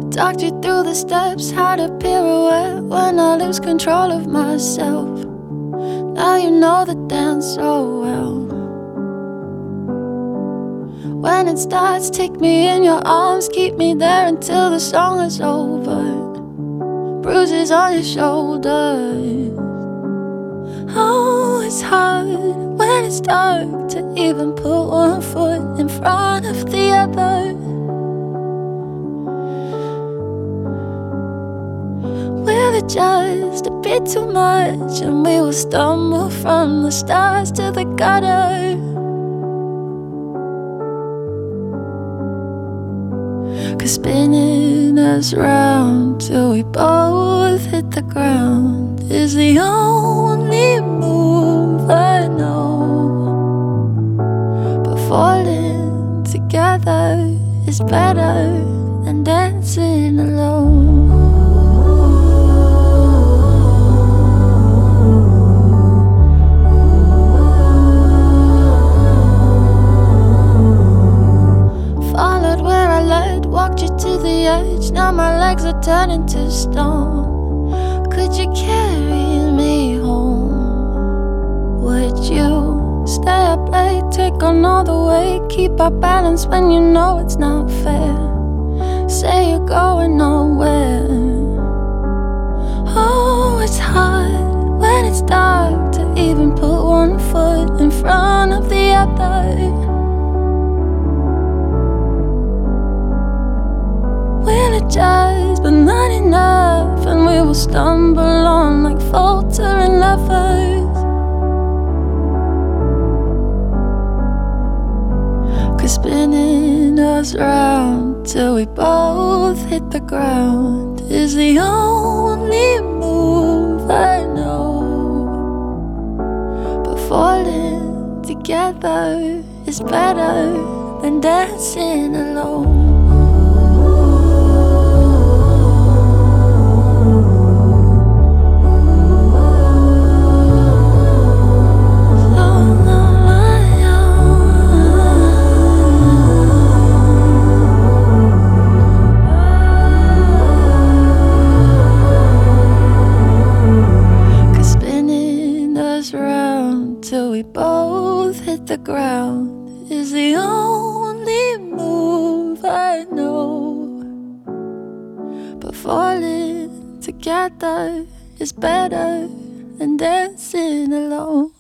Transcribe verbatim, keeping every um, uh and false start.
Talked you through the steps, how to pirouette when I lose control of myself. Now you know the dance so well. When it starts, take me in your arms, keep me there until the song is over. Bruises on your shoulders. Oh, it's hard when it's dark to even put one foot in front of the other. We'll adjust a bit too much, and we will stumble from the stars to the gutter. Cause spinning us round till we both hit the ground is the only move I know. But falling together is better than dancing alone. Walked you to the edge, now my legs are turning to stone. Could you carry me home? Would you stay up late, take on all the weight, keep our balance when you know it's not fair? Say you're going nowhere. Oh, it's hard when it's dark to even put one foot in front of the other. We'll adjust, but not enough, and we will stumble on like faltering lovers. Cause spinning us round till we both hit the ground is the only move I know. But falling together is better than dancing alone. Till we both hit the ground is the only move I know. But falling together is better than dancing alone.